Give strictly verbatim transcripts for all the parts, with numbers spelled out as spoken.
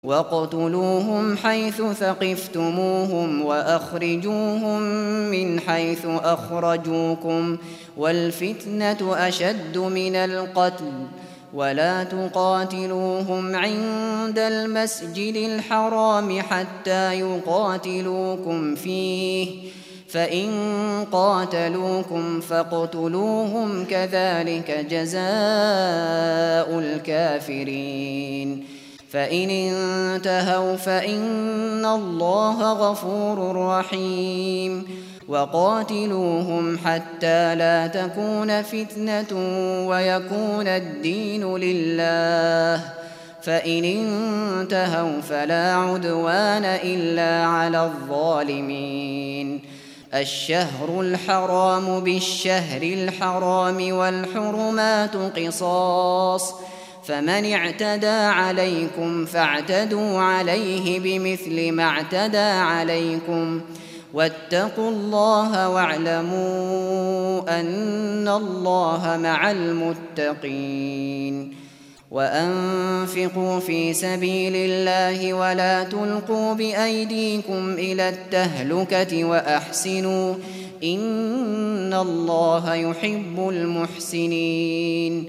واقتلوهم حيث ثقفتموهم وأخرجوهم من حيث أخرجوكم والفتنة أشد من القتل ولا تقاتلوهم عند المسجد الحرام حتى يقاتلوكم فيه فإن قاتلوكم فاقتلوهم كذلك جزاء الكافرين فإن انتهوا فإن الله غفور رحيم وقاتلوهم حتى لا تكون فتنة ويكون الدين لله فإن انتهوا فلا عدوان إلا على الظالمين الشهر الحرام بالشهر الحرام والحرمات قصاص فمن اعتدى عليكم فاعتدوا عليه بمثل ما اعتدى عليكم واتقوا الله واعلموا أن الله مع المتقين وأنفقوا في سبيل الله ولا تلقوا بأيديكم إلى التهلكة وأحسنوا إن الله يحب المحسنين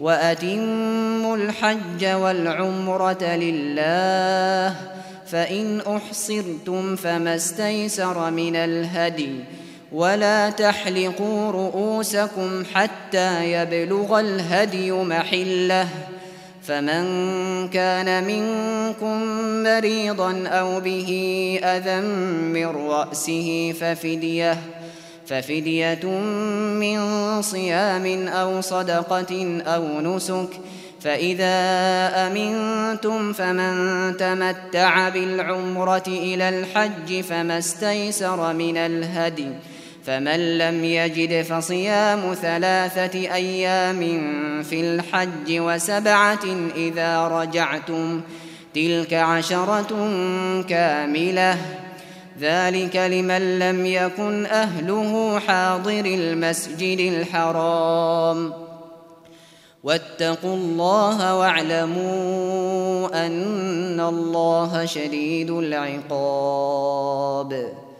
وأتموا الحج والعمرة لله فإن أحصرتم فما استيسر من الهدي ولا تحلقوا رؤوسكم حتى يبلغ الهدي محله فمن كان منكم مريضا أو به أذى من رأسه ففدية ففدية من صيام أو صدقة أو نسك فإذا أمنتم فمن تمتع بالعمرة إلى الحج فما استيسر من الهدي فمن لم يجد فصيام ثلاثة أيام في الحج وسبعة إذا رجعتم تلك عشرة كاملة ذلك لمن لم يكن أهله حاضر المسجد الحرام واتقوا الله واعلموا أن الله شديد العقاب